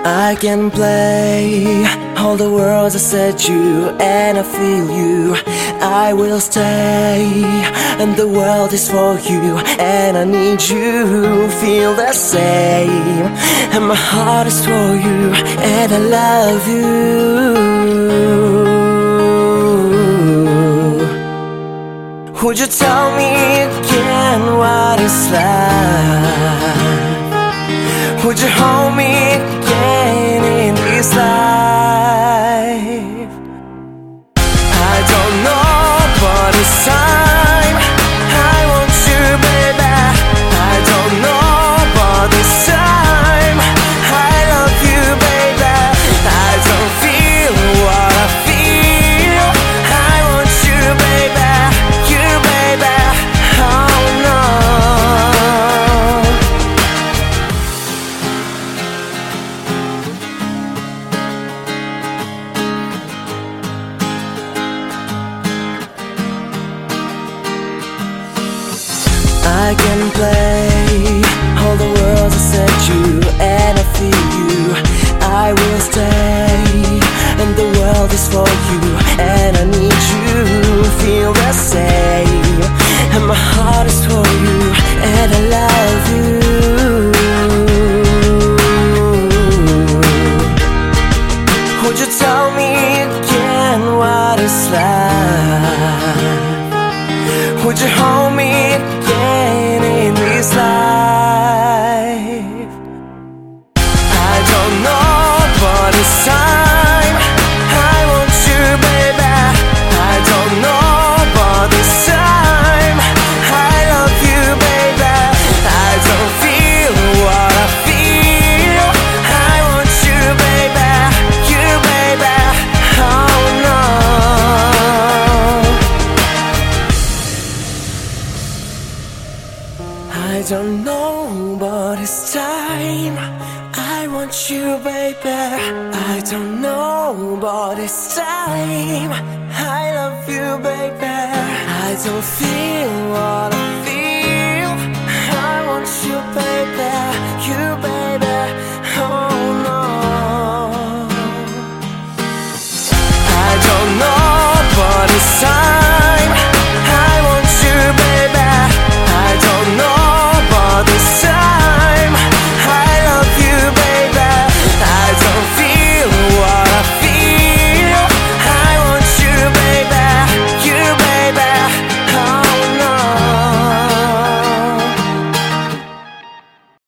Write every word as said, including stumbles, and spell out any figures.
I can play all the words I said you, and I feel you. I will stay, and the world is for you, and I need you. Feel the same, and my heart is for you, and I love you. Would you tell me again what it's like? Would you hold me again in this life? I don't know, but it's time. I want you, baby. I don't know, but it's time. I love you, baby. I don't feel what I feel. I want you, baby. You, baby. Oh no. I can play all the words I said you, and I feel you. I will stay, and the world is for you, and I need you. Feel the same, and my heart is for you, and I love you. Would you tell me again what it's like? Would you hold me again in this life? I don't know, but it's time. I want you, baby. I don't know, but it's time. I love you, baby. I don't feel what I feel. I want you, baby. You, baby. Oh no. I don't know, but it's time. I want you, baby. I don't know, but it's time. I love you, baby. I don't feel what I feel.